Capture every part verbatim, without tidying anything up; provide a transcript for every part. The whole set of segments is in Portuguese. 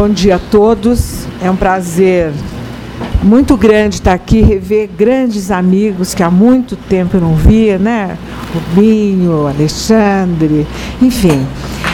bom dia a todos. É um prazer muito grande estar aqui, rever grandes amigos que há muito tempo eu não via, né? Rubinho, Alexandre, enfim.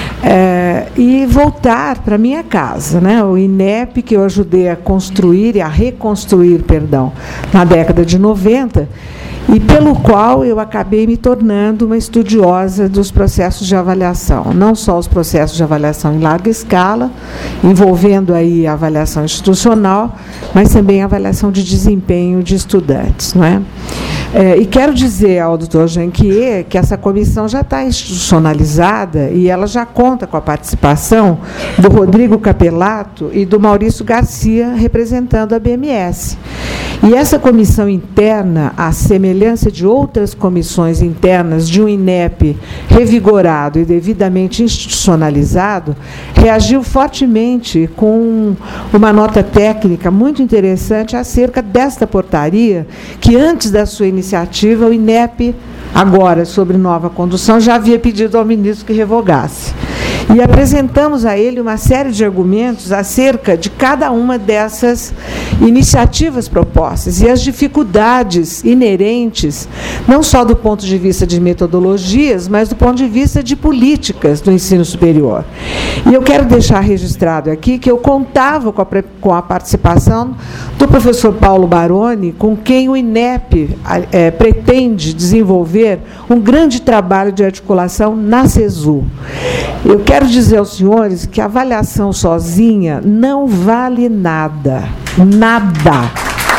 É, e voltar para minha casa, né? O INEP, que eu ajudei a construir e a reconstruir, perdão, na década de noventa, e pelo qual eu acabei me tornando uma estudiosa dos processos de avaliação, não só os processos de avaliação em larga escala, envolvendo aí a avaliação institucional, mas também a avaliação de desempenho de estudantes, não é? É, e quero dizer ao doutor Janquier que essa comissão já está institucionalizada e ela já conta com a participação do Rodrigo Capelato e do Maurício Garcia, representando a B M S. E essa comissão interna, à semelhança de outras comissões internas de um INEP revigorado e devidamente institucionalizado, reagiu fortemente com uma nota técnica muito interessante acerca desta portaria, que antes da sua iniciativa, o INEP, agora sobre nova condução, já havia pedido ao ministro que revogasse. E apresentamos a ele uma série de argumentos acerca de cada uma dessas iniciativas propostas e as dificuldades inerentes, não só do ponto de vista de metodologias, mas do ponto de vista de políticas do ensino superior. E eu quero deixar registrado aqui que eu contava com a, com a participação do professor Paulo Baroni, com quem o INEP é, pretende desenvolver um grande trabalho de articulação na CESU. Eu quero dizer aos senhores que a avaliação sozinha não vale nada, nada,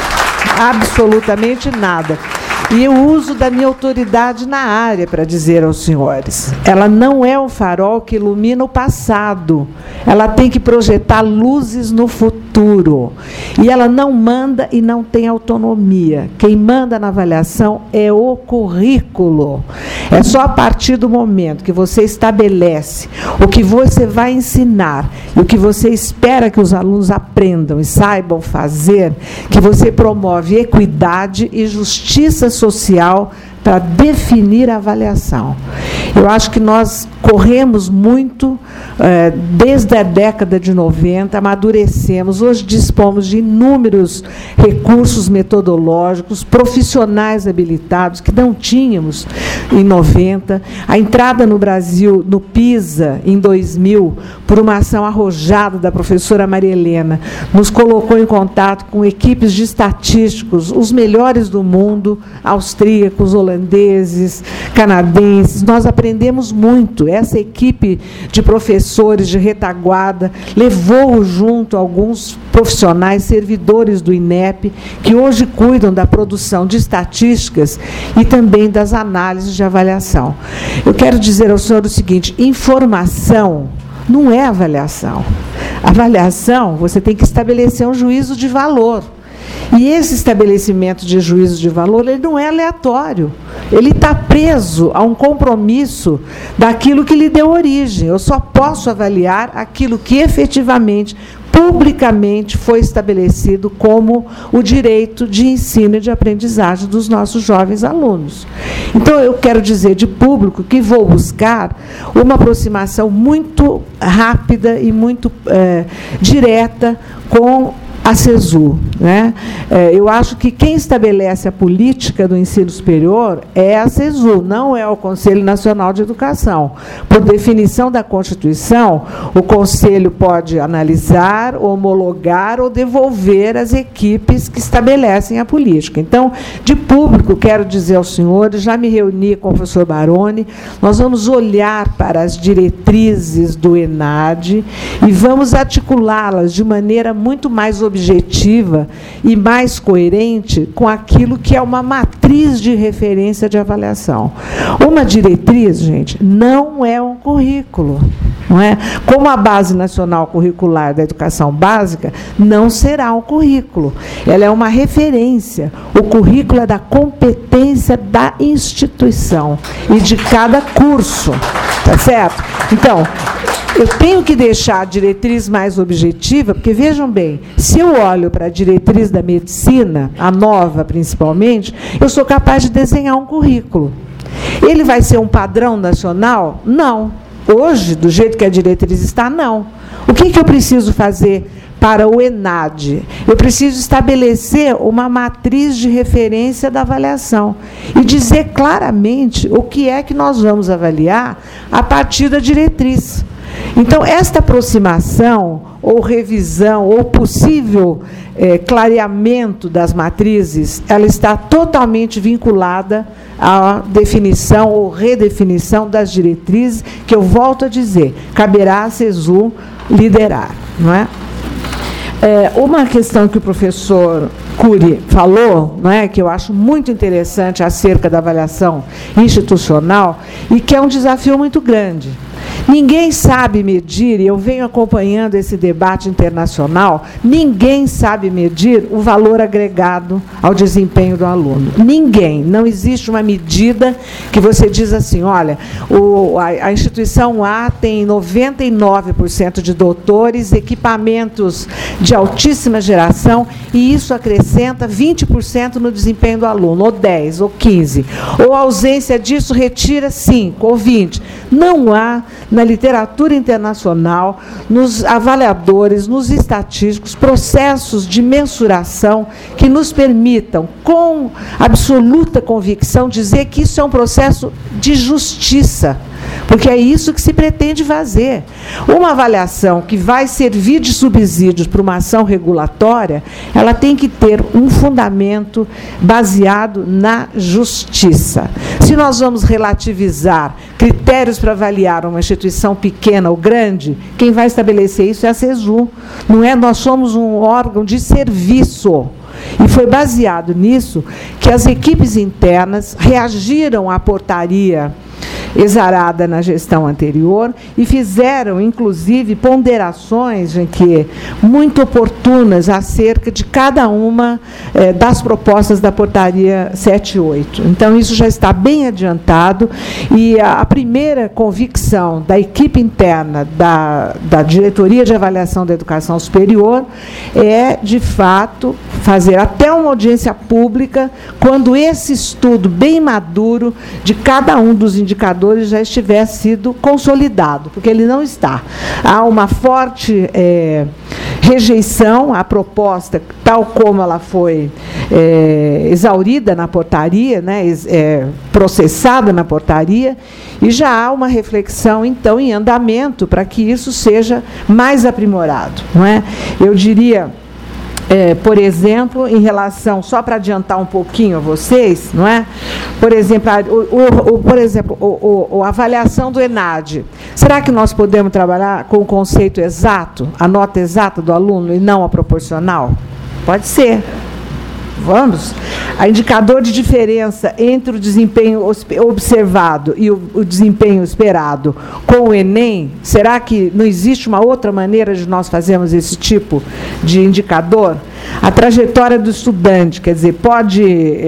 absolutamente nada. E eu uso da minha autoridade na área para dizer aos senhores, ela não é um farol que ilumina o passado, ela tem que projetar luzes no futuro. E ela não manda e não tem autonomia. Quem manda na avaliação é o currículo. É só a partir do momento que você estabelece o que você vai ensinar e o que você espera que os alunos aprendam e saibam fazer, que você promove equidade e justiça social para definir a avaliação. Eu acho que nós corremos muito, eh, desde a década de noventa, amadurecemos, hoje dispomos de inúmeros recursos metodológicos, profissionais habilitados, que não tínhamos em noventa. A entrada no Brasil, no PISA, em dois mil, por uma ação arrojada da professora Maria Helena, nos colocou em contato com equipes de estatísticos, os melhores do mundo, austríacos, holandeses, canadenses. Nós aprendemos muito. Essa equipe de professores de retaguarda levou junto alguns profissionais, servidores do INEP, que hoje cuidam da produção de estatísticas e também das análises de avaliação. Eu quero dizer ao senhor o seguinte: informação não é avaliação. Avaliação, você tem que estabelecer um juízo de valor. E esse estabelecimento de juízo de valor, ele não é aleatório. Ele está preso a um compromisso daquilo que lhe deu origem. Eu só posso avaliar aquilo que efetivamente, publicamente, foi estabelecido como o direito de ensino e de aprendizagem dos nossos jovens alunos. Então, eu quero dizer de público que vou buscar uma aproximação muito rápida e muito é, direta com a CESU, né? Eu acho que quem estabelece a política do ensino superior é a CESU, não é o Conselho Nacional de Educação. Por definição da Constituição, o Conselho pode analisar, homologar ou devolver as equipes que estabelecem a política. Então, de público, quero dizer aos senhores, já me reuni com o professor Baroni, nós vamos olhar para as diretrizes do ENAD e vamos articulá-las de maneira muito mais objetiva objetiva e mais coerente com aquilo que é uma matriz de referência de avaliação. Uma diretriz, gente, não é um currículo. Não é? Como a Base Nacional Curricular da Educação Básica, não será um currículo. Ela é uma referência. O currículo é da competência da instituição e de cada curso. Tá certo? Então, eu tenho que deixar a diretriz mais objetiva, porque, vejam bem, se eu olho para a diretriz da medicina, a nova principalmente, eu sou capaz de desenhar um currículo. Ele vai ser um padrão nacional? Não. Hoje, do jeito que a diretriz está, não. O que, que eu preciso fazer para o ENAD? Eu preciso estabelecer uma matriz de referência da avaliação e dizer claramente o que é que nós vamos avaliar a partir da diretriz. Então, esta aproximação, ou revisão, ou possível é, clareamento das matrizes, ela está totalmente vinculada à definição ou redefinição das diretrizes, que eu volto a dizer, caberá à CESU liderar, não é? É, uma questão que o professor Cury falou, não é, que eu acho muito interessante acerca da avaliação institucional, e que é um desafio muito grande. Ninguém sabe medir, e eu venho acompanhando esse debate internacional, ninguém sabe medir o valor agregado ao desempenho do aluno. Ninguém. Não existe uma medida que você diz assim, olha, o, a, a instituição A tem noventa e nove por cento de doutores, equipamentos de altíssima geração, e isso acrescenta vinte por cento no desempenho do aluno, ou dez por cento, ou quinze por cento. Ou a ausência disso retira cinco por cento, ou vinte por cento. Não há, na literatura internacional, nos avaliadores, nos estatísticos, processos de mensuração que nos permitam, com absoluta convicção, dizer que isso é um processo de justiça, porque é isso que se pretende fazer. Uma avaliação que vai servir de subsídios para uma ação regulatória, ela tem que ter um fundamento baseado na justiça. Se nós vamos relativizar critérios para avaliar uma instituição pequena ou grande, quem vai estabelecer isso é a CESU. Não é? Nós somos um órgão de serviço. E foi baseado nisso que as equipes internas reagiram à portaria exarada na gestão anterior e fizeram, inclusive, ponderações em que, muito oportunas acerca de cada uma eh, das propostas da portaria setenta e oito. Então, isso já está bem adiantado, e a, a primeira convicção da equipe interna da, da Diretoria de Avaliação da Educação Superior é, de fato, fazer até uma audiência pública quando esse estudo bem maduro de cada um dos indicadores já estiver sido consolidado, porque ele não está. Há uma forte é, rejeição à proposta, tal como ela foi é, exaurida na portaria, né, é, processada na portaria, e já há uma reflexão, então, em andamento para que isso seja mais aprimorado, não é? Eu diria... É, por exemplo, em relação, só para adiantar um pouquinho a vocês, não é? Por exemplo, a, o, o, o, por exemplo o, o, a avaliação do ENAD. Será que nós podemos trabalhar com o conceito exato, a nota exata do aluno, e não a proporcional? Pode ser. Vamos? A indicador de diferença entre o desempenho observado e o, o desempenho esperado com o Enem, será que não existe uma outra maneira de nós fazermos esse tipo de indicador? A trajetória do estudante, quer dizer, pode,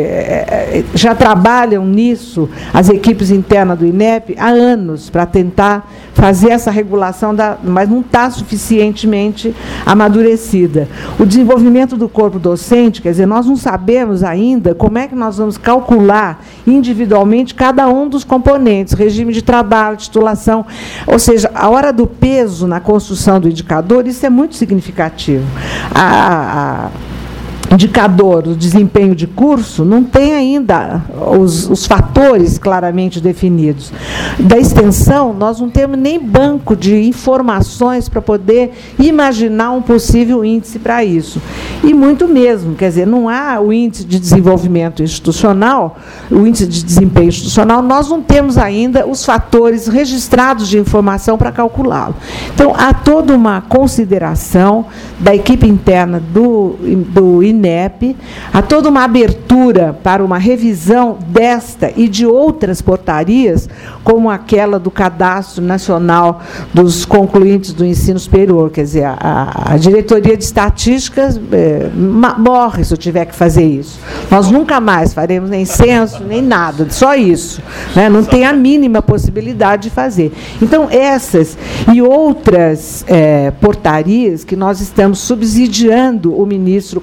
é, já trabalham nisso as equipes internas do INEP há anos para tentar fazer essa regulação, da, mas não está suficientemente amadurecida. O desenvolvimento do corpo docente, quer dizer, nós não sabemos ainda como é que nós vamos calcular individualmente cada um dos componentes, regime de trabalho, titulação, ou seja, a hora do peso na construção do indicador, isso é muito significativo. A, a indicador do desempenho de curso não tem ainda os, os fatores claramente definidos. Da extensão, nós não temos nem banco de informações para poder imaginar um possível índice para isso. E muito mesmo, quer dizer, não há o índice de desenvolvimento institucional, o índice de desempenho institucional, nós não temos ainda os fatores registrados de informação para calculá-lo. Então, há toda uma consideração da equipe interna do, do INEP, há toda uma abertura para uma revisão desta e de outras portarias, como aquela do Cadastro Nacional dos Concluintes do Ensino Superior. Quer dizer, a, a Diretoria de Estatísticas é, morre se eu tiver que fazer isso. Nós nunca mais faremos nem censo, nem nada, só isso. Né? Não tem a mínima possibilidade de fazer. Então, essas e outras é, portarias que nós estamos subsidiando o ministro com estudo,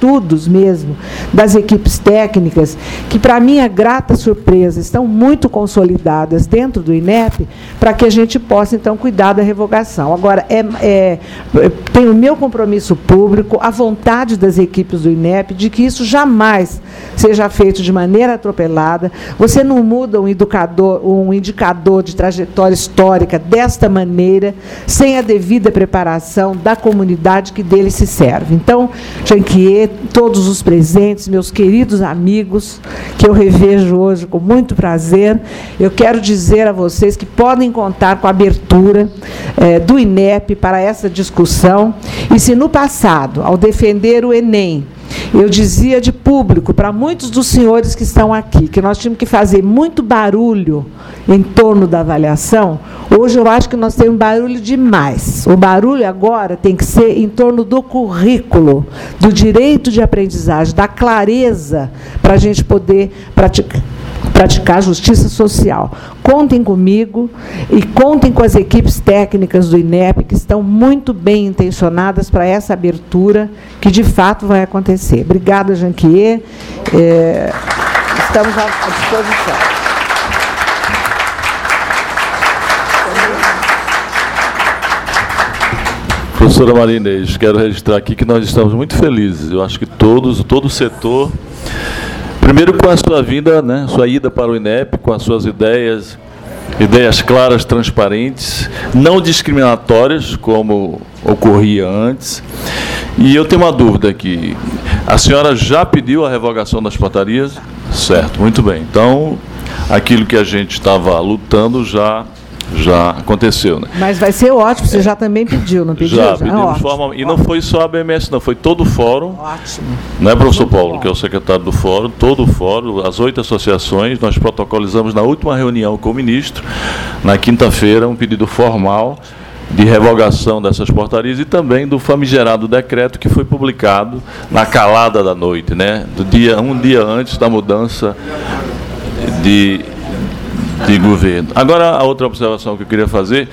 estudos mesmo das equipes técnicas, que, para minha grata surpresa, estão muito consolidadas dentro do INEP, para que a gente possa, então, cuidar da revogação. Agora, é, é, tem o meu compromisso público, a vontade das equipes do INEP, de que isso jamais seja feito de maneira atropelada. Você não muda um, educador, um indicador de trajetória histórica desta maneira, sem a devida preparação da comunidade que dele se serve. Então, Janquier, todos os presentes, meus queridos amigos, que eu revejo hoje com muito prazer, eu quero dizer a vocês que podem contar com a abertura eh, do INEP para essa discussão, e se no passado, ao defender o Enem, eu dizia de público para muitos dos senhores que estão aqui que nós tínhamos que fazer muito barulho em torno da avaliação, hoje eu acho que nós temos barulho demais. O barulho agora tem que ser em torno do currículo, do direito de aprendizagem, da clareza para a gente poder praticar. praticar justiça social. Contem comigo e contem com as equipes técnicas do INEP, que estão muito bem intencionadas para essa abertura, que de fato vai acontecer. Obrigada, Janquier. É, estamos à disposição. Professora Maria Inês, quero registrar aqui que nós estamos muito felizes. Eu acho que todos, todo o setor, primeiro com a sua vinda, né, sua ida para o INEP, com as suas ideias, ideias claras, transparentes, não discriminatórias, como ocorria antes. E eu tenho uma dúvida aqui. A senhora já pediu a revogação das portarias? Certo, muito bem. Então, aquilo que a gente estava lutando já... já aconteceu, né? Mas vai ser ótimo, você é. já também pediu, não pediu? Já, pedimos ah, forma, e não foi só a B M S, não, foi todo o fórum. Ótimo. Não é, professor Muito Paulo, bom. que é o secretário do fórum, todo o fórum, as oito associações, nós protocolizamos na última reunião com o ministro, na quinta-feira, um pedido formal de revogação dessas portarias e também do famigerado decreto que foi publicado na calada da noite, né? Do dia, um dia antes da mudança de... de governo. Agora, a outra observação que eu queria fazer,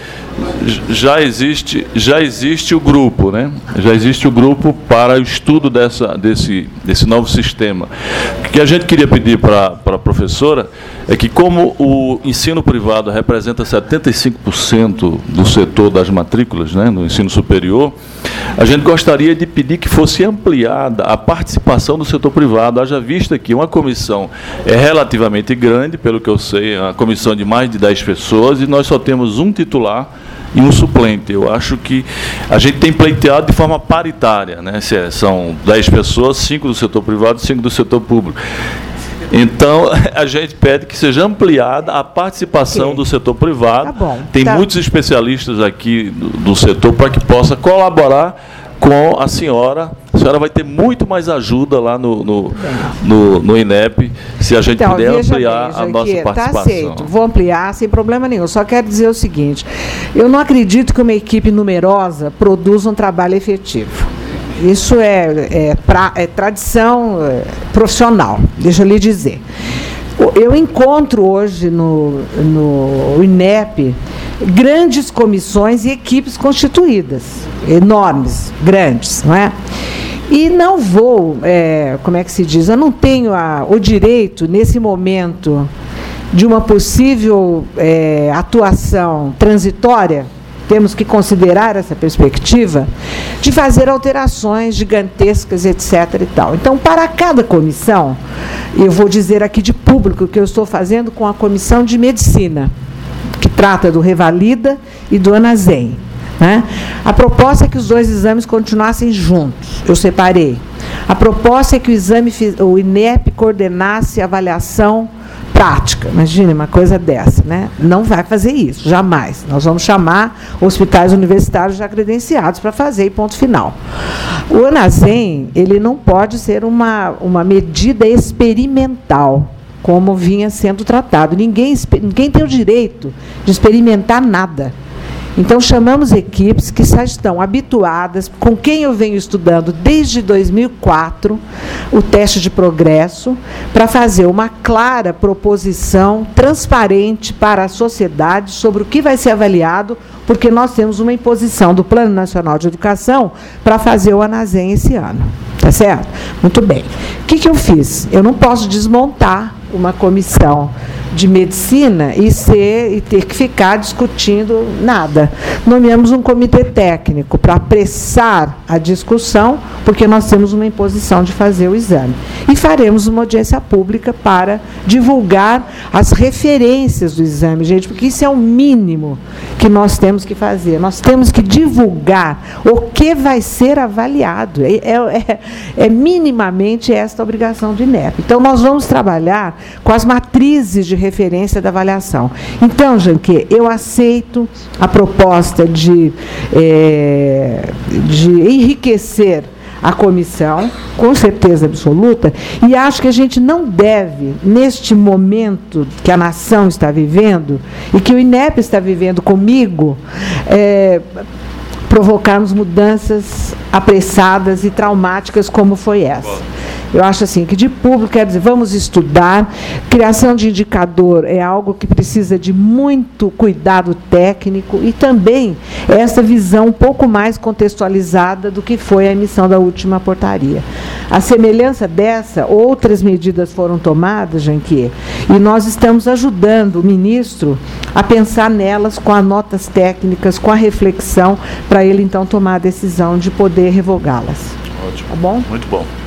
já existe, já existe o grupo, né? Já existe o grupo para o estudo dessa, desse, desse novo sistema. O que a gente queria pedir para, para a professora é que, como o ensino privado representa setenta e cinco por cento do setor das matrículas, né, no ensino superior, a gente gostaria de pedir que fosse ampliada a participação do setor privado, haja vista que uma comissão é relativamente grande, pelo que eu sei, a comissão de mais de dez pessoas, e nós só temos um titular e um suplente. Eu acho que a gente tem pleiteado de forma paritária, né? São dez pessoas, cinco do setor privado e cinco do setor público. Então, a gente pede que seja ampliada a participação okay. do setor privado. Tá bom, Tem tá. muitos especialistas aqui do, do setor para que possa colaborar com a senhora. A senhora vai ter muito mais ajuda lá no, no, no, no INEP, se a gente então, puder ampliar bem, a nossa participação. Está aceito, vou ampliar sem problema nenhum. Só quero dizer o seguinte, eu não acredito que uma equipe numerosa produza um trabalho efetivo. Isso é, é, pra, é tradição é, profissional, deixa eu lhe dizer. Eu encontro hoje no, no INEP grandes comissões e equipes constituídas, enormes, grandes, não é? E não vou, é, como é que se diz, eu não tenho a, o direito, nesse momento, de uma possível é, atuação transitória, temos que considerar essa perspectiva, de fazer alterações gigantescas, etc. e tal. Então, para cada comissão, eu vou dizer aqui de público que eu estou fazendo com a Comissão de Medicina, que trata do Revalida e do ANASEM. Né? A proposta é que os dois exames continuassem juntos, eu separei. A proposta é que o exame, o INEP coordenasse a avaliação prática. Imagine uma coisa dessa, né? Não vai fazer isso, jamais. Nós vamos chamar hospitais universitários já credenciados para fazer, e ponto final. O ANASEM, ele não pode ser uma, uma medida experimental, como vinha sendo tratado. Ninguém, ninguém tem o direito de experimentar nada. Então, chamamos equipes que já estão habituadas, com quem eu venho estudando desde dois mil e quatro, o teste de progresso, para fazer uma clara proposição transparente para a sociedade sobre o que vai ser avaliado, porque nós temos uma imposição do Plano Nacional de Educação para fazer o ANASEM esse ano. Tá certo? Muito bem. O que, que eu fiz? Eu não posso desmontar uma comissão de medicina e, ser, e ter que ficar discutindo nada. Nomeamos um comitê técnico para apressar a discussão, porque nós temos uma imposição de fazer o exame. E faremos uma audiência pública para divulgar as referências do exame, gente, porque isso é o mínimo que nós temos que fazer. Nós temos que divulgar o que vai ser avaliado. É, é, é minimamente esta a obrigação do INEP. Então, nós vamos trabalhar com as matrizes de referência da avaliação. Então, Janquê, eu aceito a proposta de, é, de enriquecer a comissão, com certeza absoluta, e acho que a gente não deve, neste momento que a nação está vivendo, e que o INEP está vivendo comigo, é, provocarmos mudanças apressadas e traumáticas como foi essa. Eu acho assim, que de público, quer dizer, vamos estudar, criação de indicador é algo que precisa de muito cuidado técnico e também essa visão um pouco mais contextualizada do que foi a emissão da última portaria. A semelhança dessa, outras medidas foram tomadas, Janquê, e nós estamos ajudando o ministro a pensar nelas com as notas técnicas, com a reflexão, para ele, então, tomar a decisão de poder revogá-las. Ótimo. Tá bom? Muito bom.